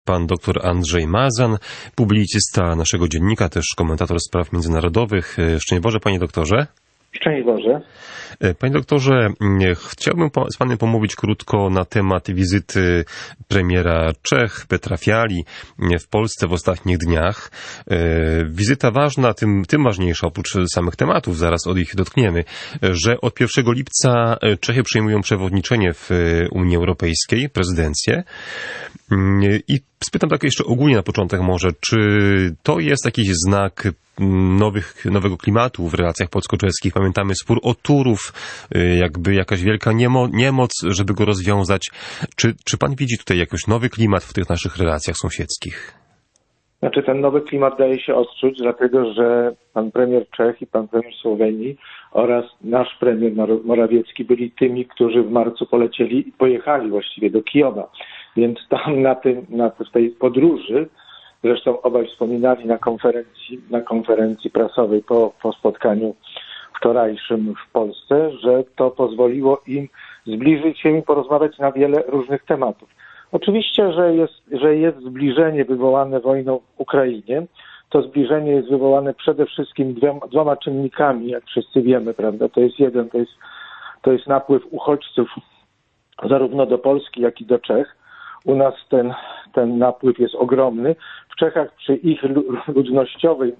Pan dr Andrzej Mazan, publicysta naszego dziennika, też komentator spraw międzynarodowych. Szczęść Boże, panie doktorze. Szczęść Boże. Panie doktorze, chciałbym z panem pomówić krótko na temat wizyty premiera Czech, Petra Fialy w Polsce w ostatnich dniach. Wizyta ważna, tym ważniejsza, oprócz samych tematów, zaraz od ich dotkniemy, że od 1 lipca Czechy przejmują przewodniczenie w Unii Europejskiej, prezydencję. I spytam tak jeszcze ogólnie na początek może, czy to jest jakiś znak nowego klimatu w relacjach polsko-czeskich? Pamiętamy spór o Turów, jakby jakaś wielka niemoc, żeby go rozwiązać. Czy pan widzi tutaj jakiś nowy klimat w tych naszych relacjach sąsiedzkich? Znaczy ten nowy klimat daje się odczuć, dlatego że pan premier Czech i pan premier Słowenii oraz nasz premier Morawiecki byli tymi, którzy w marcu pojechali właściwie do Kijowa. Więc tam w tej podróży, zresztą obaj wspominali na konferencji prasowej po spotkaniu wczorajszym w Polsce, że to pozwoliło im zbliżyć się i porozmawiać na wiele różnych tematów. Oczywiście, że jest zbliżenie wywołane wojną w Ukrainie. To zbliżenie jest wywołane przede wszystkim dwoma czynnikami, jak wszyscy wiemy, prawda? To jest napływ uchodźców zarówno do Polski, jak i do Czech. U nas ten napływ jest ogromny. W Czechach przy ich ludnościowej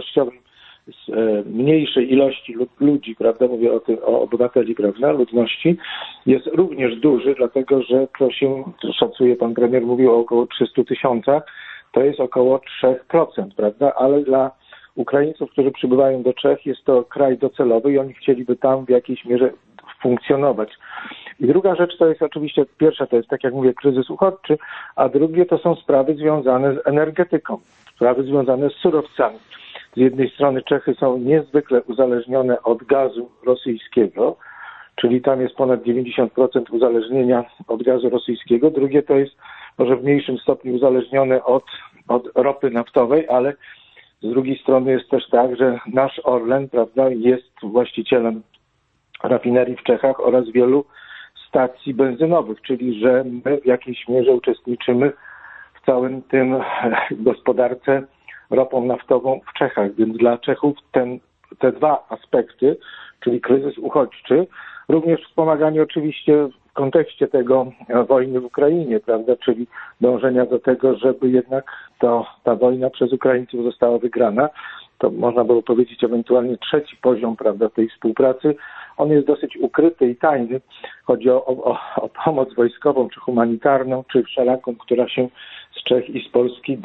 mniejszej ilości ludzi, prawda, mówię o obywateli, prawda, ludności, jest również duży, dlatego że to się szacuje, pan premier mówił o około 300 000, to jest około 3%, prawda, ale dla Ukraińców, którzy przybywają do Czech, jest to kraj docelowy i oni chcieliby tam w jakiejś mierze funkcjonować. I druga rzecz to jest oczywiście, pierwsza to jest, tak jak mówię, kryzys uchodźczy, a drugie to są sprawy związane z energetyką, sprawy związane z surowcami. Z jednej strony Czechy są niezwykle uzależnione od gazu rosyjskiego, czyli tam jest ponad 90% uzależnienia od gazu rosyjskiego. Drugie to jest może w mniejszym stopniu uzależnione od ropy naftowej, ale z drugiej strony jest też tak, że nasz Orlen, prawda, jest właścicielem rafinerii w Czechach oraz wielu stacji benzynowych, czyli że my w jakiejś mierze uczestniczymy w całym tym gospodarce ropą naftową w Czechach. Więc dla Czechów te dwa aspekty, czyli kryzys uchodźczy, również wspomaganie oczywiście w kontekście tego wojny w Ukrainie, prawda, czyli dążenia do tego, żeby jednak ta wojna przez Ukraińców została wygrana. To można było powiedzieć ewentualnie trzeci poziom, prawda, tej współpracy. On jest dosyć ukryty i tajny. Chodzi o pomoc wojskową, czy humanitarną, czy wszelaką, która się z Czech i z Polski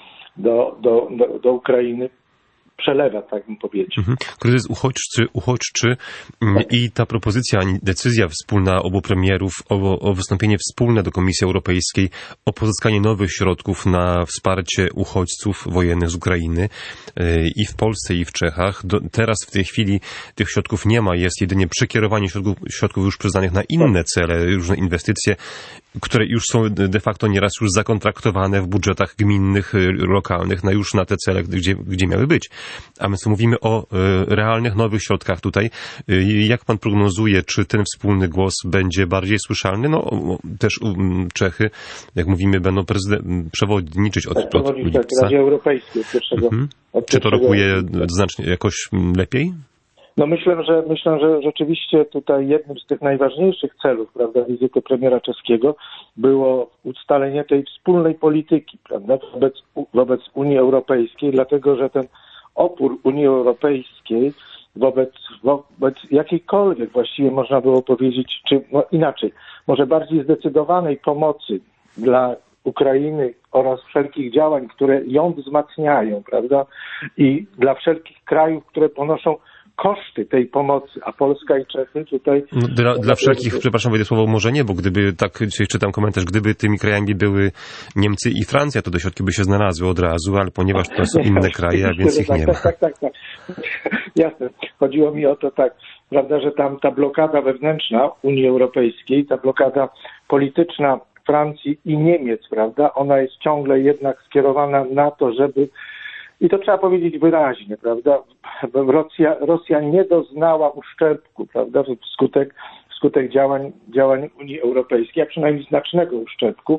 do Ukrainy przelewa, tak bym powiedział. Kryzys uchodźczy i ta propozycja, decyzja wspólna obu premierów o wystąpienie wspólne do Komisji Europejskiej o pozyskanie nowych środków na wsparcie uchodźców wojennych z Ukrainy i w Polsce, i w Czechach. Teraz w tej chwili tych środków nie ma, jest jedynie przekierowanie środków już przyznanych na inne cele, różne inwestycje, które już są de facto nieraz już zakontraktowane w budżetach gminnych, lokalnych, już na te cele, gdzie miały być. A my tu mówimy o realnych, nowych środkach tutaj. Jak pan prognozuje, czy ten wspólny głos będzie bardziej słyszalny? No też Czechy, jak mówimy, będą przewodniczyć od lipca. W Radzie Europejskiej. Czy to rokuje znacznie jakoś lepiej? No myślę, że rzeczywiście tutaj jednym z tych najważniejszych celów, prawda, wizyty premiera czeskiego było ustalenie tej wspólnej polityki, prawda, wobec Unii Europejskiej, dlatego że ten opór Unii Europejskiej wobec jakiejkolwiek, właściwie można było powiedzieć, czy inaczej, może bardziej zdecydowanej pomocy dla Ukrainy oraz wszelkich działań, które ją wzmacniają, prawda, i dla wszelkich krajów, które ponoszą koszty tej pomocy, a Polska i Czechy tutaj... Dla wszelkich, przepraszam, wejdę słowo może nie, bo gdyby, tak czytam komentarz, gdyby tymi krajami były Niemcy i Francja, to te środki by się znalazły od razu, ale ponieważ to są inne kraje, a więc ich nie ma. Tak. Jasne. Chodziło mi o to tak, prawda, że tam ta blokada wewnętrzna Unii Europejskiej, ta blokada polityczna Francji i Niemiec, prawda, ona jest ciągle jednak skierowana na to, żeby, i to trzeba powiedzieć wyraźnie, prawda, Rosja nie doznała uszczerbku, prawda, wskutek działań Unii Europejskiej, a przynajmniej znacznego uszczerbku.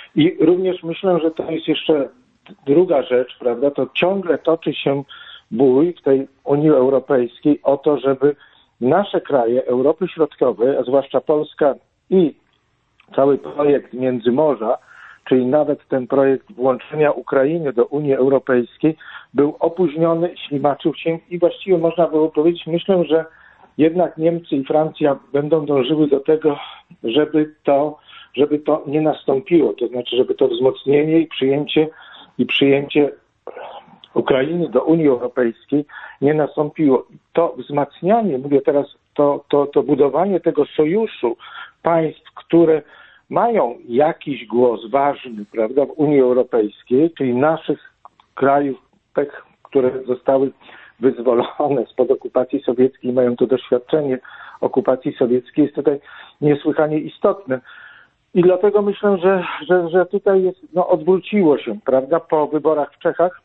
I również myślę, że to jest jeszcze druga rzecz, prawda, to ciągle toczy się bój w tej Unii Europejskiej o to, żeby nasze kraje Europy Środkowej, a zwłaszcza Polska i cały projekt Międzymorza, czyli nawet ten projekt włączenia Ukrainy do Unii Europejskiej, był opóźniony, ślimaczył się i właściwie można było powiedzieć, myślę, że jednak Niemcy i Francja będą dążyły do tego, żeby to nie nastąpiło, to znaczy, żeby to wzmocnienie i przyjęcie Ukrainy do Unii Europejskiej nie nastąpiło. To wzmacnianie, mówię teraz, to budowanie tego sojuszu państw, które mają jakiś głos ważny, prawda, w Unii Europejskiej, czyli naszych krajów, tych, które zostały wyzwolone spod okupacji sowieckiej, mają to doświadczenie okupacji sowieckiej, jest tutaj niesłychanie istotne. I dlatego myślę, że tutaj jest, odwróciło się, prawda, po wyborach w Czechach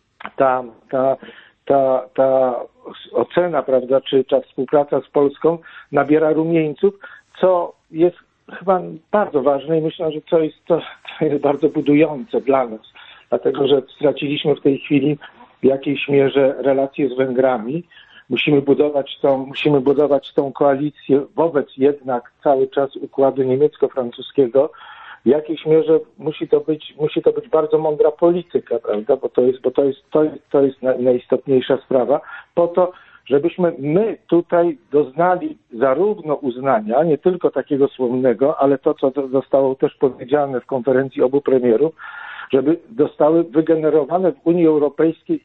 ta ocena, prawda, czy ta współpraca z Polską nabiera rumieńców, co jest chyba bardzo ważne i myślę, że to jest bardzo budujące dla nas, dlatego że straciliśmy w tej chwili w jakiejś mierze relacje z Węgrami. Musimy budować tą koalicję wobec jednak cały czas układu niemiecko-francuskiego. W jakiejś mierze musi to być bardzo mądra polityka, prawda? Bo to jest najistotniejsza sprawa, po to, żebyśmy my tutaj doznali zarówno uznania, nie tylko takiego słownego, ale to, co zostało też powiedziane w konferencji obu premierów, żeby zostały wygenerowane w Unii Europejskiej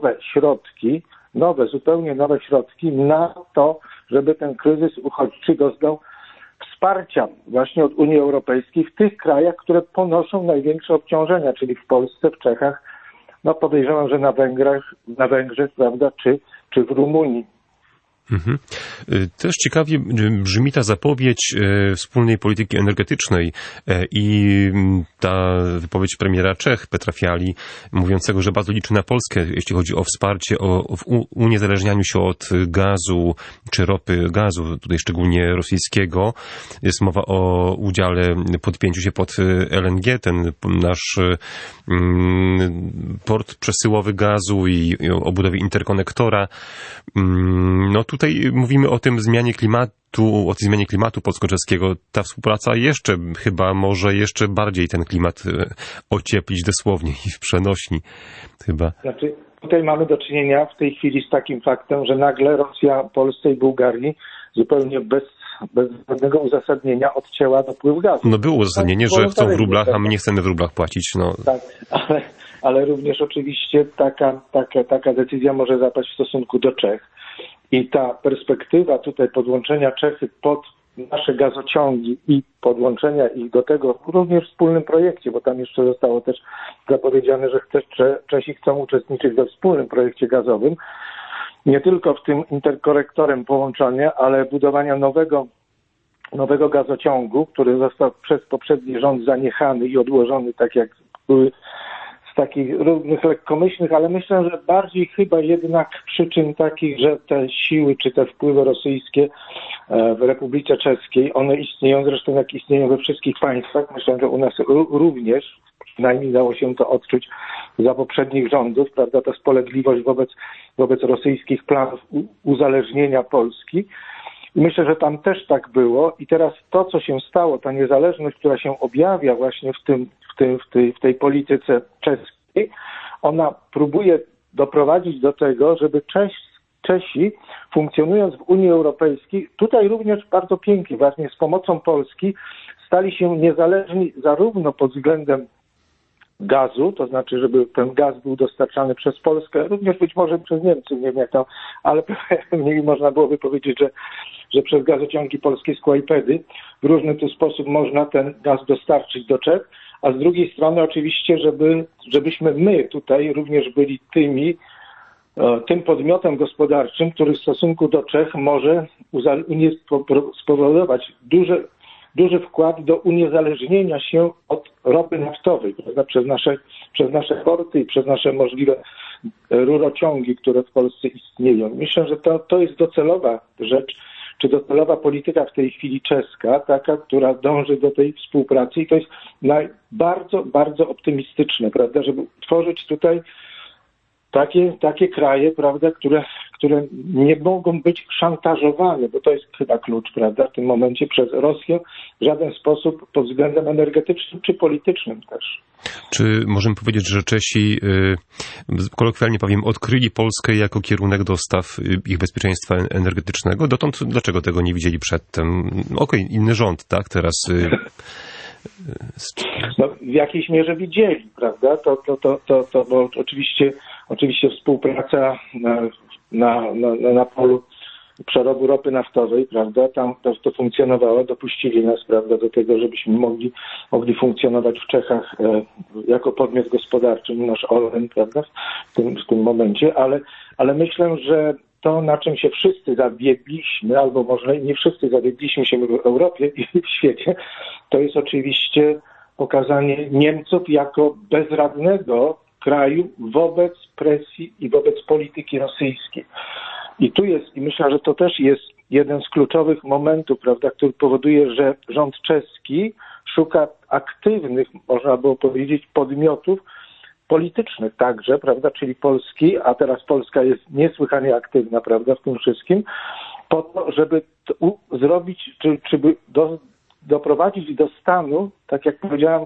zupełnie nowe środki na to, żeby ten kryzys uchodźczy doznał wsparcia właśnie od Unii Europejskiej w tych krajach, które ponoszą największe obciążenia, czyli w Polsce, w Czechach, podejrzewam, że na Węgrzech, prawda, czy w Rumunii. Mhm. Też ciekawie brzmi ta zapowiedź wspólnej polityki energetycznej i ta wypowiedź premiera Czech, Petra Fialy, mówiącego, że bardzo liczy na Polskę, jeśli chodzi o wsparcie, w uniezależnianiu się od gazu czy ropy, gazu, tutaj szczególnie rosyjskiego. Jest mowa o udziale, podpięciu się pod LNG, ten nasz port przesyłowy gazu i o budowie interkonektora. Tutaj mówimy o tym zmianie klimatu, o tej zmianie klimatu polsko-czeskiego. Ta współpraca może jeszcze bardziej ten klimat ocieplić dosłownie i w przenośni chyba. Znaczy, tutaj mamy do czynienia w tej chwili z takim faktem, że nagle Rosja Polsce i Bułgarii zupełnie bez żadnego uzasadnienia odcięła dopływ gazu. Było uzasadnienie, że chcą w rublach, a my nie chcemy w rublach płacić. Tak, ale również oczywiście taka decyzja może zapaść w stosunku do Czech. I ta perspektywa tutaj podłączenia Czechy pod nasze gazociągi i podłączenia ich do tego również w wspólnym projekcie, bo tam jeszcze zostało też zapowiedziane, że Czesi chcą uczestniczyć we wspólnym projekcie gazowym, nie tylko w tym interkonektorem połączenia, ale budowania nowego gazociągu, który został przez poprzedni rząd zaniechany i odłożony, tak jak były z takich różnych lekkomyślnych, ale myślę, że bardziej chyba jednak przyczyn takich, że te siły czy te wpływy rosyjskie w Republice Czeskiej, one istnieją zresztą jak istnieją we wszystkich państwach. Myślę, że u nas również, przynajmniej dało się to odczuć za poprzednich rządów, prawda, ta spolegliwość wobec rosyjskich planów uzależnienia Polski. I myślę, że tam też tak było i teraz to, co się stało, ta niezależność, która się objawia właśnie w tej polityce czeskiej, ona próbuje doprowadzić do tego, żeby Czesi, funkcjonując w Unii Europejskiej, tutaj również bardzo pięknie, właśnie z pomocą Polski, stali się niezależni zarówno pod względem gazu, to znaczy, żeby ten gaz był dostarczany przez Polskę, również być może przez Niemcy, nie wiem jak to, ale pewnie można byłoby powiedzieć, że przez gazociągi polskie z Kłajpedy w różny tu sposób można ten gaz dostarczyć do Czech, a z drugiej strony oczywiście, żebyśmy my tutaj również byli tym podmiotem gospodarczym, który w stosunku do Czech może spowodować duży wkład do uniezależnienia się od ropy naftowej, prawda, przez nasze porty i przez nasze możliwe rurociągi, które w Polsce istnieją. Myślę, że to jest docelowa rzecz, czy docelowa polityka w tej chwili czeska, taka, która dąży do tej współpracy i to jest bardzo, bardzo optymistyczne, prawda, żeby tworzyć tutaj takie kraje, prawda, które nie mogą być szantażowane, bo to jest chyba klucz, prawda, w tym momencie przez Rosję w żaden sposób pod względem energetycznym czy politycznym też. Czy możemy powiedzieć, że Czesi, kolokwialnie powiem, odkryli Polskę jako kierunek dostaw ich bezpieczeństwa energetycznego? Dotąd dlaczego tego nie widzieli przedtem? Okej, inny rząd, tak, teraz... No, w jakiejś mierze widzieli, prawda? Bo oczywiście współpraca na polu przerobu ropy naftowej, prawda? Tam to funkcjonowało, dopuścili nas, prawda, do tego, żebyśmy mogli funkcjonować w Czechach jako podmiot gospodarczy, nasz Orlen, prawda? W tym momencie, ale myślę, że to, na czym się wszyscy zawiedliśmy, albo może nie wszyscy zawiedliśmy się w Europie i w świecie, to jest oczywiście pokazanie Niemców jako bezradnego kraju wobec presji i wobec polityki rosyjskiej. I tu jest, i myślę, że to też jest jeden z kluczowych momentów, prawda, który powoduje, że rząd czeski szuka aktywnych, można było powiedzieć, podmiotów politycznych także, prawda, czyli Polski, a teraz Polska jest niesłychanie aktywna, prawda, w tym wszystkim, po to, żeby zrobić, czy doprowadzić do stanu, tak jak powiedziałem,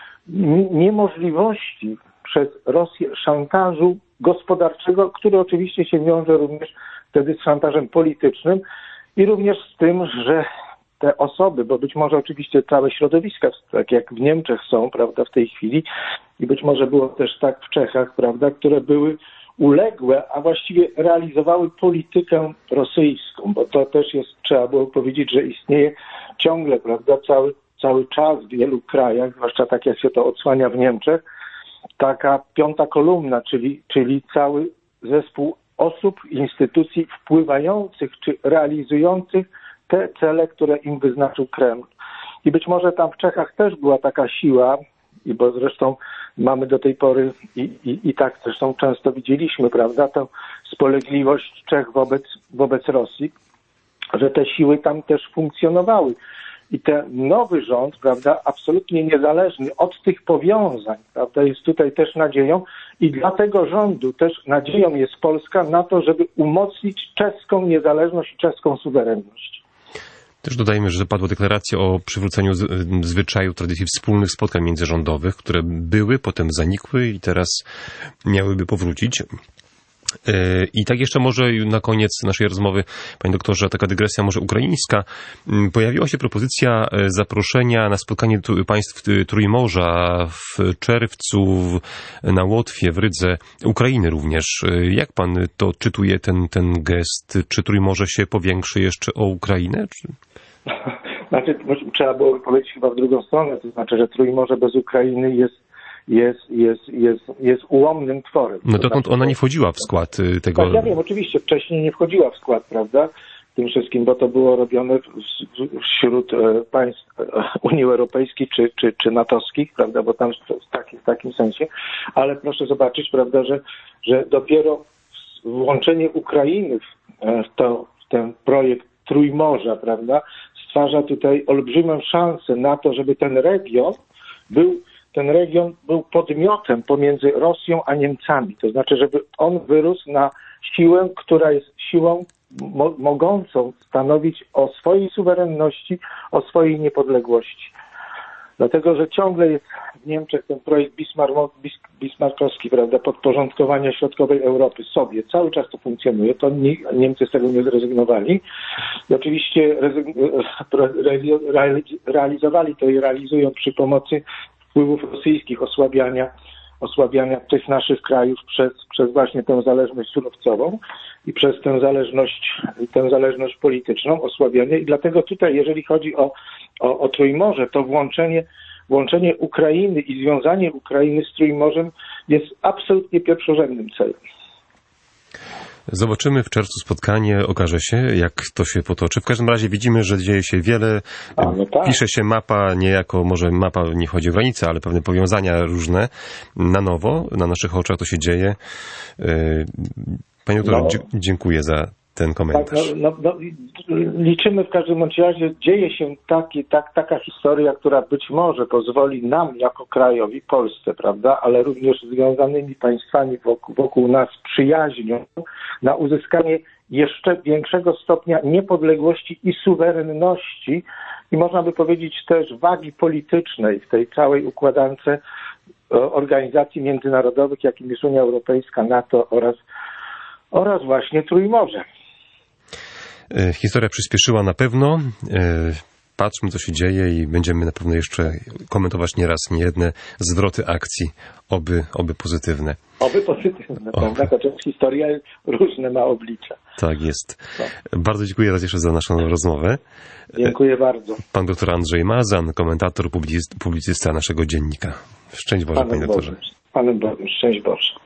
niemożliwości przez Rosję szantażu gospodarczego, który oczywiście się wiąże również wtedy z szantażem politycznym i również z tym, że te osoby, bo być może oczywiście całe środowiska, tak jak w Niemczech są, prawda, w tej chwili i być może było też tak w Czechach, prawda, które były uległe, a właściwie realizowały politykę rosyjską, bo to też jest, trzeba było powiedzieć, że istnieje ciągle, prawda, cały czas w wielu krajach, zwłaszcza tak jak się to odsłania w Niemczech, taka piąta kolumna, czyli cały zespół osób, instytucji wpływających czy realizujących te cele, które im wyznaczył Kreml. I być może tam w Czechach też była taka siła, i bo zresztą mamy do tej pory i tak zresztą często widzieliśmy, prawda, tę spolegliwość Czech wobec Rosji, że te siły tam też funkcjonowały. I ten nowy rząd, prawda, absolutnie niezależny od tych powiązań, prawda, jest tutaj też nadzieją i dla tego rządu też nadzieją jest Polska na to, żeby umocnić czeską niezależność i czeską suwerenność. Też dodajmy, że padła deklaracja o przywróceniu zwyczaju, tradycji wspólnych spotkań międzyrządowych, które były, potem zanikły i teraz miałyby powrócić. I tak jeszcze może na koniec naszej rozmowy, panie doktorze, taka dygresja może ukraińska. Pojawiła się propozycja zaproszenia na spotkanie państw Trójmorza w czerwcu na Łotwie, w Rydze, Ukrainy również. Jak pan to czytuje, ten gest? Czy Trójmorze się powiększy jeszcze o Ukrainę? Znaczy, trzeba było powiedzieć chyba w drugą stronę, to znaczy, że Trójmorze bez Ukrainy jest ułomnym tworem. No dotąd ona nie wchodziła w skład tego... Tak, ja wiem, oczywiście wcześniej nie wchodziła w skład, prawda, tym wszystkim, bo to było robione wśród państw Unii Europejskiej czy natowskich, prawda, bo tam w takim sensie, ale proszę zobaczyć, prawda, że dopiero włączenie Ukrainy w ten projekt Trójmorza, prawda, stwarza tutaj olbrzymią szansę na to, żeby ten region był podmiotem pomiędzy Rosją a Niemcami. To znaczy, żeby on wyrósł na siłę, która jest siłą mogącą stanowić o swojej suwerenności, o swojej niepodległości. Dlatego, że ciągle jest w Niemczech ten projekt bismarckowski, prawda, podporządkowania środkowej Europy sobie. Cały czas to funkcjonuje, to Niemcy z tego nie zrezygnowali. I oczywiście realizowali to i realizują przy pomocy wpływów rosyjskich, osłabiania tych naszych krajów przez właśnie tę zależność surowcową i przez tę zależność polityczną, osłabianie. I dlatego tutaj, jeżeli chodzi o Trójmorze, to włączenie Ukrainy i związanie Ukrainy z Trójmorzem jest absolutnie pierwszorzędnym celem. Zobaczymy w czerwcu spotkanie, okaże się, jak to się potoczy. W każdym razie widzimy, że dzieje się wiele. No tak. Pisze się mapa, niejako, może mapa nie chodzi o granice, ale pewne powiązania różne na nowo, na naszych oczach to się dzieje. Panie doktorze, dziękuję za ten komentarz. Tak, liczymy w każdym bądź razie, dzieje się taka historia, która być może pozwoli nam jako krajowi, Polsce, prawda, ale również związanymi państwami wokół nas przyjaźnią na uzyskanie jeszcze większego stopnia niepodległości i suwerenności i można by powiedzieć też wagi politycznej w tej całej układance organizacji międzynarodowych, jakim jest Unia Europejska, NATO oraz właśnie Trójmorze. Historia przyspieszyła na pewno. Patrzmy, co się dzieje i będziemy na pewno jeszcze komentować nieraz niejedne zwroty akcji, oby pozytywne. Oby pozytywne, prawda? Chociaż historia różne ma oblicza. Tak jest. Bardzo dziękuję raz jeszcze za naszą rozmowę. Dziękuję bardzo. Pan doktor Andrzej Mazan, komentator, publicysta naszego dziennika. Szczęść Boże, panie doktorze. Panem Bogiem, szczęść Boże.